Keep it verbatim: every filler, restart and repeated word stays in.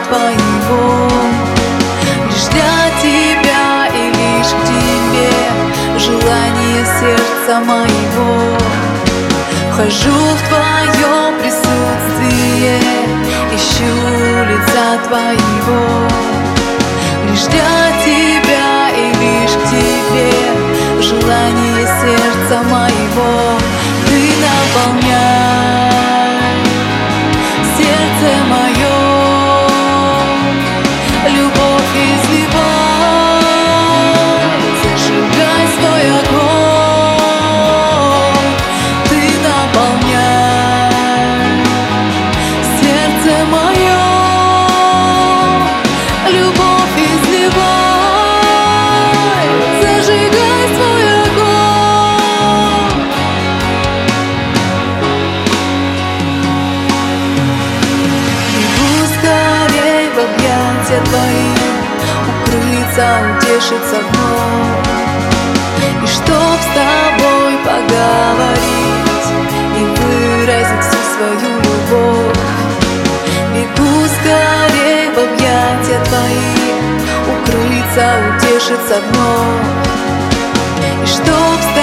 Твоего. Лишь для Тебя и лишь к Тебе желание сердца моего. Вхожу в Твое присутствие, ищу лица Твоего. Лишь для Тебя и лишь к Тебе желание сердца моего. Ты наполняй сердце мое, любовь изливай, зажигай свой огонь. Ты наполняй сердце мое, любовь изливай, зажигай свой огонь. Бегу скорей в объятия Твои, укрыться, утешиться вновь. И чтоб с Тобой поговорить и выразить всю свою любовь. Бегу скорей в объятия Твои, укрыться, утешиться вновь. И чтоб с